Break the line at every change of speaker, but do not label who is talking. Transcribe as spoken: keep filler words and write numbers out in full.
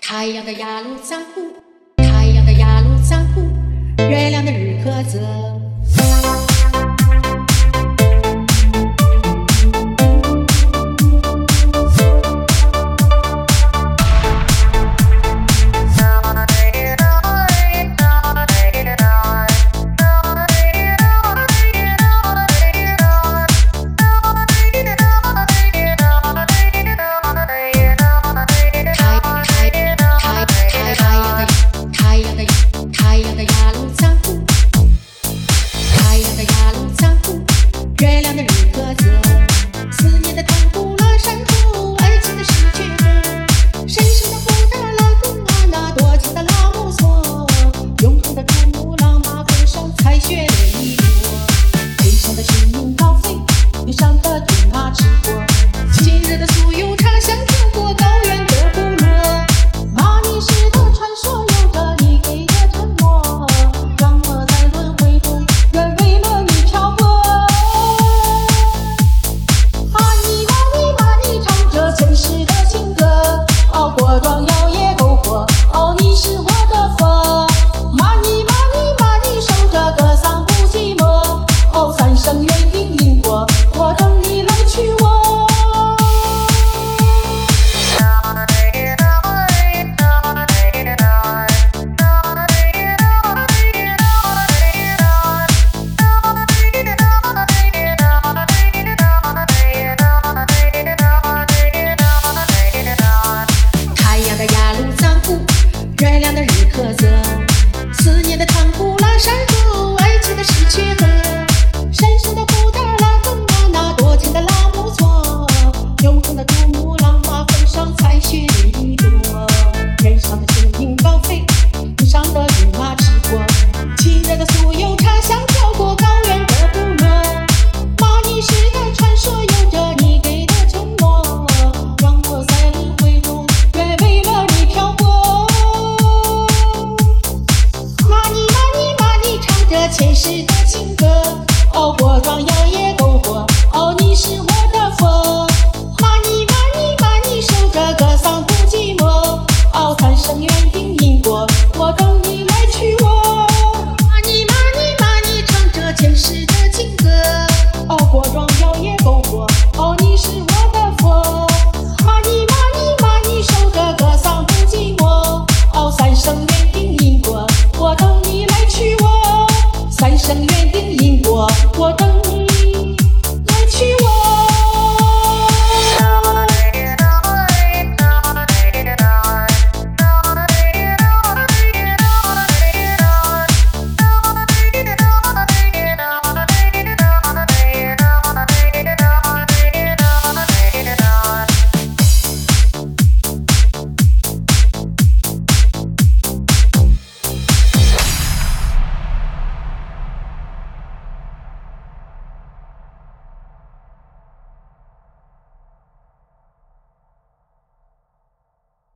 太阳的雅鲁藏布，太阳的雅鲁藏布，月亮的日喀则。月亮的日喀则，思念的唐古拉山头，爱情的石缺河，神圣的布达拉宫啊，那多情的拉姆索，永恒的珠穆朗玛峰上采雪的一朵，天上的星云高飞，地上的骏马驰过，今日的酥油茶香飘过高原的部落，玛尼石的传说有着你给的承诺，让我在轮回中愿为了你漂泊。前世的情歌，哦，火壮耀也篝火，哦，你是我的佛。玛尼玛尼玛尼，守着歌桑不寂寞，哦，三生缘影因果，我等你来娶我。月亮的日喀则，思念的唐古拉山头，爱情的石缺河，神圣的布达拉宫啊，那多情的拉姆索，永恒的珠穆朗玛峰上采雪的一朵，天上的星云高飞，地上的骏马驰过，亲热的酥油茶香飘过高原的部落，玛尼石的传说有着你给的承诺，让我在轮回中愿为了你漂泊。前世的情歌，哦，火壮耀也篝火，哦，你是我的佛。玛尼玛尼玛尼，守着歌桑不寂寞，哦，三生缘。